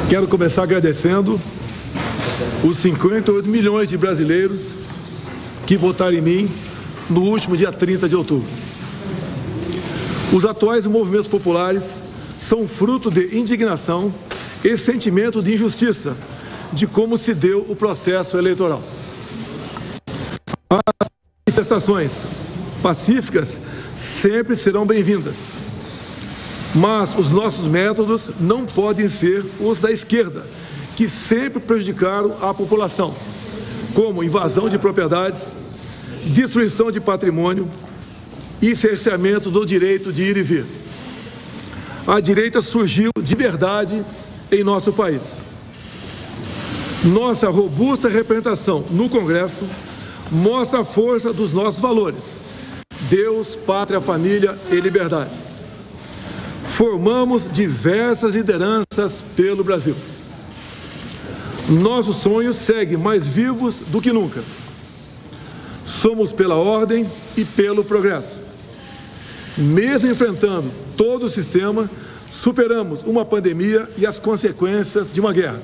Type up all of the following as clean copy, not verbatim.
Quero começar agradecendo os 58 milhões de brasileiros que votaram em mim no último dia 30 de outubro. Os atuais movimentos populares são fruto de indignação e sentimento de injustiça de como se deu o processo eleitoral. As manifestações pacíficas sempre serão bem-vindas, mas os nossos métodos não podem ser os da esquerda, que sempre prejudicaram a população, como invasão de propriedades, destruição de patrimônio e cerceamento do direito de ir e vir. A direita surgiu de verdade em nosso país. Nossa robusta representação no Congresso mostra a força dos nossos valores: Deus, pátria, família e liberdade. Formamos diversas lideranças pelo Brasil. Nossos sonhos seguem mais vivos do que nunca. Somos pela ordem e pelo progresso. Mesmo enfrentando todo o sistema, superamos uma pandemia e as consequências de uma guerra.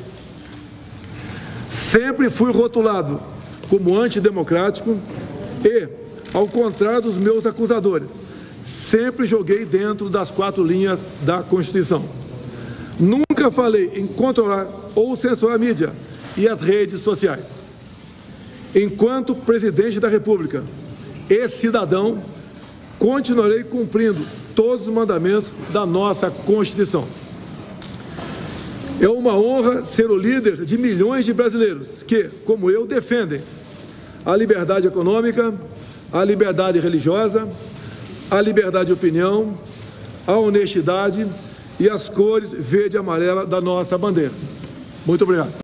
Sempre fui rotulado como antidemocrático e, ao contrário dos meus acusadores, sempre joguei dentro das 4 linhas da Constituição. Nunca falei em controlar ou censurar a mídia e as redes sociais. Enquanto presidente da República e cidadão, continuarei cumprindo todos os mandamentos da nossa Constituição. É uma honra ser o líder de milhões de brasileiros que, como eu, defendem a liberdade econômica, a liberdade religiosa, a liberdade de opinião, a honestidade e as cores verde e amarela da nossa bandeira. Muito obrigado.